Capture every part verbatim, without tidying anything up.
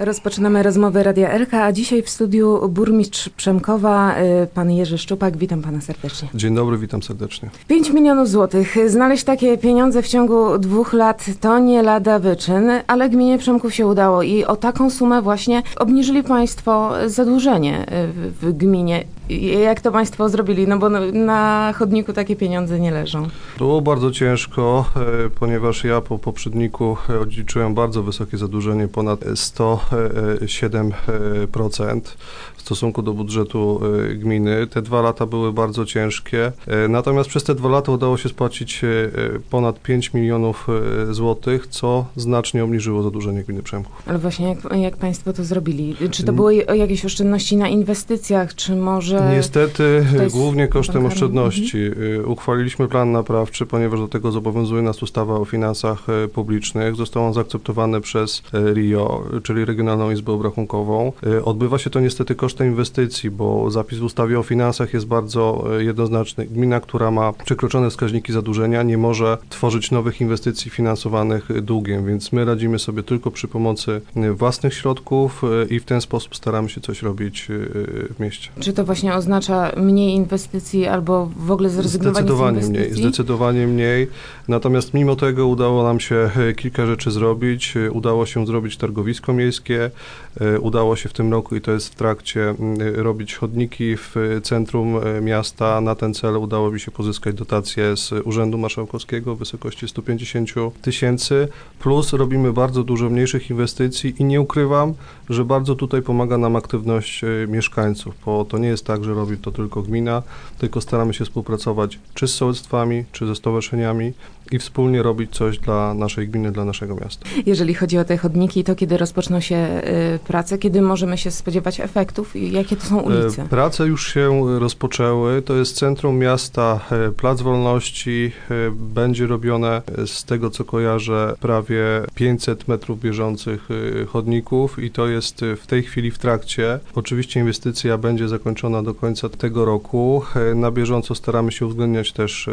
Rozpoczynamy rozmowę Radia R K, a dzisiaj w studiu burmistrz Przemkowa, pan Jerzy Szczupak. Witam pana serdecznie. Dzień dobry, witam serdecznie. pięć milionów złotych. Znaleźć takie pieniądze w ciągu dwóch lat to nie lada wyczyn, ale gminie Przemków się udało i o taką sumę właśnie obniżyli państwo zadłużenie w, w gminie. Jak to państwo zrobili? No bo na chodniku takie pieniądze nie leżą. Było bardzo ciężko, ponieważ ja po poprzedniku odziedziczyłem bardzo wysokie zadłużenie, ponad sto siedem procent w stosunku do budżetu gminy. Te dwa lata były bardzo ciężkie, natomiast przez te dwa lata udało się spłacić ponad pięć milionów złotych, co znacznie obniżyło zadłużenie gminy Przemków. Ale właśnie jak, jak państwo to zrobili? Czy to były jakieś oszczędności na inwestycjach, czy może... Niestety głównie kosztem bankarnym? oszczędności. Mhm. Uchwaliliśmy plan naprawczy, ponieważ do tego zobowiązuje nas ustawa o finansach publicznych. Został on zaakceptowany przez R I O, czyli Regionalną Izbę Obrachunkową. Odbywa się to niestety kosztem inwestycji, bo zapis w ustawie o finansach jest bardzo jednoznaczny. Gmina, która ma przekroczone wskaźniki zadłużenia, nie może tworzyć nowych inwestycji finansowanych długiem, więc my radzimy sobie tylko przy pomocy własnych środków i w ten sposób staramy się coś robić w mieście. Czy to właśnie oznacza mniej inwestycji albo w ogóle zrezygnowanie z inwestycji? Zdecydowanie mniej, zdecydowanie mniej. Natomiast mimo tego udało nam się kilka rzeczy zrobić. Udało się zrobić targowisko miejskie. Udało się w tym roku, i to jest w trakcie, robić chodniki w centrum miasta. Na ten cel udało mi się pozyskać dotację z Urzędu Marszałkowskiego w wysokości sto pięćdziesiąt tysięcy. Plus robimy bardzo dużo mniejszych inwestycji i nie ukrywam, że bardzo tutaj pomaga nam aktywność mieszkańców, bo to nie jest tak, że robi to tylko gmina, tylko staramy się współpracować czy z sołectwami, czy ze stowarzyszeniami i wspólnie robić coś dla naszej gminy, dla naszego miasta. Jeżeli chodzi o te chodniki, to kiedy rozpoczną się y, prace, kiedy możemy się spodziewać efektów i jakie to są ulice? Prace już się rozpoczęły. To jest centrum miasta, Plac Wolności. Będzie robione, z tego co kojarzę, prawie pięćset metrów bieżących chodników i to jest w tej chwili w trakcie. Oczywiście inwestycja będzie zakończona do końca tego roku. Na bieżąco staramy się uwzględniać też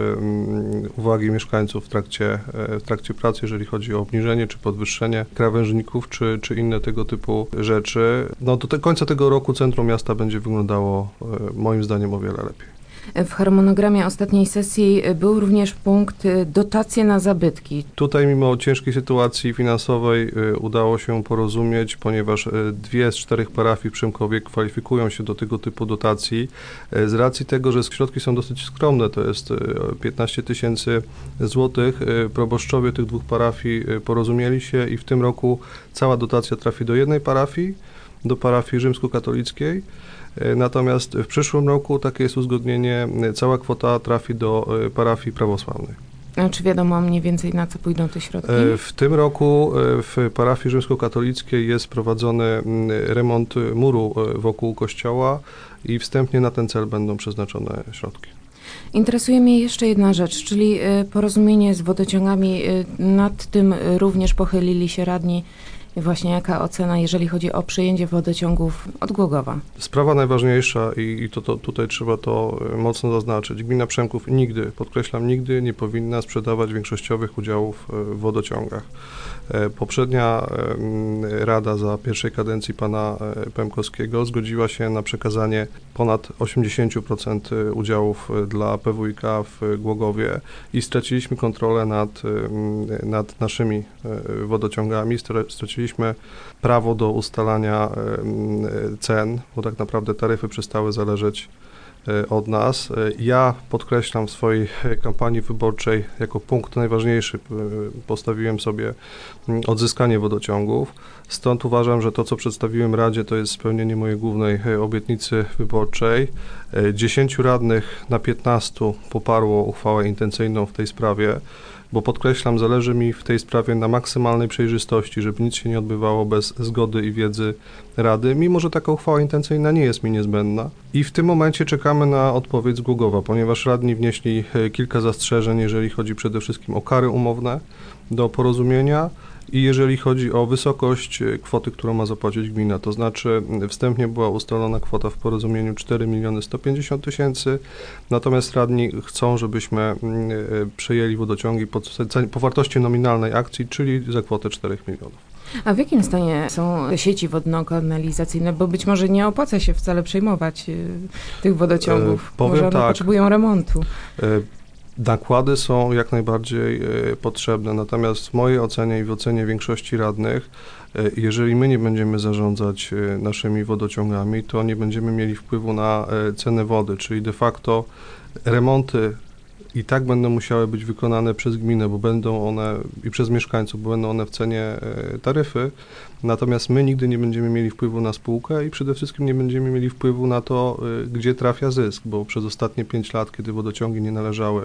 uwagi mieszkańców w trakcie, w trakcie pracy, jeżeli chodzi o obniżenie czy podwyższenie krawężników, czy, czy inne tego typu rzeczy. No do te, końca tego roku centrum miasta będzie wyglądało moim zdaniem o wiele lepiej. W harmonogramie ostatniej sesji był również punkt dotacje na zabytki. Tutaj mimo ciężkiej sytuacji finansowej udało się porozumieć, ponieważ dwie z czterech parafii w Przemkowie kwalifikują się do tego typu dotacji. Z racji tego, że środki są dosyć skromne, to jest piętnaście tysięcy złotych, proboszczowie tych dwóch parafii porozumieli się i w tym roku cała dotacja trafi do jednej parafii, do parafii rzymskokatolickiej. Natomiast w przyszłym roku takie jest uzgodnienie, cała kwota trafi do parafii prawosławnej. A czy wiadomo mniej więcej, na co pójdą te środki? W tym roku w parafii rzymskokatolickiej jest prowadzony remont muru wokół kościoła i wstępnie na ten cel będą przeznaczone środki. Interesuje mnie jeszcze jedna rzecz, czyli porozumienie z wodociągami. Nad tym również pochylili się radni. I właśnie jaka ocena, jeżeli chodzi o przyjęcie wodociągów od Głogowa? Sprawa najważniejsza i, i to, to tutaj trzeba to mocno zaznaczyć. Gmina Przemków nigdy, podkreślam, nigdy nie powinna sprzedawać większościowych udziałów w wodociągach. Poprzednia rada za pierwszej kadencji pana Pemkowskiego zgodziła się na przekazanie ponad osiemdziesiąt procent udziałów dla P W I K w Głogowie i straciliśmy kontrolę nad, nad naszymi wodociągami, straciliśmy prawo do ustalania cen, bo tak naprawdę taryfy przestały zależeć od nas. Ja podkreślam w swojej kampanii wyborczej jako punkt najważniejszy postawiłem sobie odzyskanie wodociągów. Stąd uważam, że to, co przedstawiłem Radzie, to jest spełnienie mojej głównej obietnicy wyborczej. Dziesięciu radnych na piętnastu poparło uchwałę intencyjną w tej sprawie, bo podkreślam, zależy mi w tej sprawie na maksymalnej przejrzystości, żeby nic się nie odbywało bez zgody i wiedzy Rady, mimo że taka uchwała intencyjna nie jest mi niezbędna. I w tym momencie czekamy na odpowiedź z Głogowa, ponieważ radni wnieśli kilka zastrzeżeń, jeżeli chodzi przede wszystkim o kary umowne do porozumienia i jeżeli chodzi o wysokość kwoty, którą ma zapłacić gmina, to znaczy wstępnie była ustalona kwota w porozumieniu cztery miliony sto pięćdziesiąt tysięcy, natomiast radni chcą, żebyśmy przejęli wodociągi po, po wartości nominalnej akcji, czyli za kwotę czterech milionów. A w jakim stanie są sieci wodno-kanalizacyjne? Bo być może nie opłaca się wcale przejmować y, tych wodociągów. E, powiem może one tak, potrzebują remontu. E, nakłady są jak najbardziej e, potrzebne, natomiast w mojej ocenie i w ocenie większości radnych, e, jeżeli my nie będziemy zarządzać e, naszymi wodociągami, to nie będziemy mieli wpływu na e, cenę wody, czyli de facto remonty i tak będą musiały być wykonane przez gminę, bo będą one i przez mieszkańców, bo będą one w cenie e, taryfy, natomiast my nigdy nie będziemy mieli wpływu na spółkę i przede wszystkim nie będziemy mieli wpływu na to, e, gdzie trafia zysk, bo przez ostatnie pięć lat, kiedy wodociągi nie należały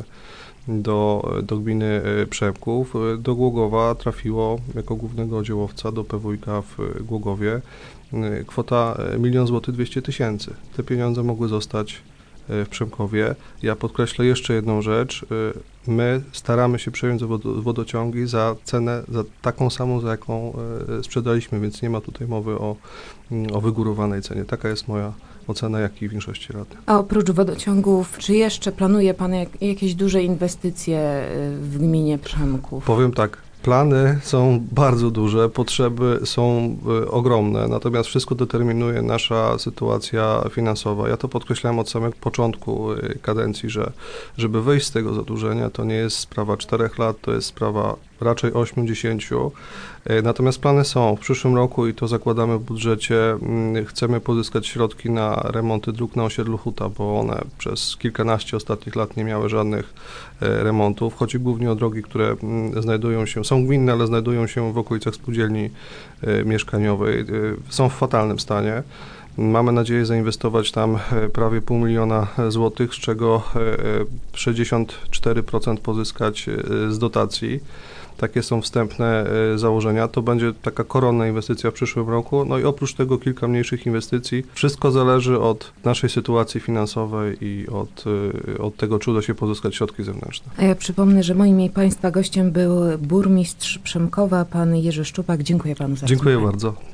do, do gminy e, Przemków, e, do Głogowa trafiło jako głównego oddziałowca do P W I K w Głogowie e, kwota milion złotych dwieście tysięcy. Te pieniądze mogły zostać w Przemkowie. Ja podkreślę jeszcze jedną rzecz. My staramy się przejąć wodociągi za cenę, za taką samą, za jaką sprzedaliśmy, więc nie ma tutaj mowy o, o wygórowanej cenie. Taka jest moja ocena, jak i większości radnych. A oprócz wodociągów, czy jeszcze planuje Pan jak, jakieś duże inwestycje w gminie Przemków? Powiem tak. Plany są bardzo duże, potrzeby są y, ogromne, natomiast wszystko determinuje nasza sytuacja finansowa. Ja to podkreślałem od samego początku y, kadencji, że żeby wyjść z tego zadłużenia, to nie jest sprawa czterech lat, to jest sprawa raczej ośmiu, dziesięciu. Y, natomiast plany są w przyszłym roku i to zakładamy w budżecie. Y, chcemy pozyskać środki na remonty dróg na osiedlu Huta, bo one przez kilkanaście ostatnich lat nie miały żadnych y, remontów. Chodzi głównie o drogi, które y, znajdują się, są gminne, ale znajdują się w okolicach spółdzielni y, mieszkaniowej. Y, są w fatalnym stanie. Mamy nadzieję zainwestować tam prawie pół miliona złotych, z czego sześćdziesiąt cztery procent pozyskać z dotacji. Takie są wstępne założenia. To będzie taka koronna inwestycja w przyszłym roku. No i oprócz tego kilka mniejszych inwestycji. Wszystko zależy od naszej sytuacji finansowej i od, od tego, czy uda się pozyskać środki zewnętrzne. A ja przypomnę, że moim i Państwa gościem był burmistrz Przemkowa, pan Jerzy Szczupak. Dziękuję Panu za Dziękuję bardzo.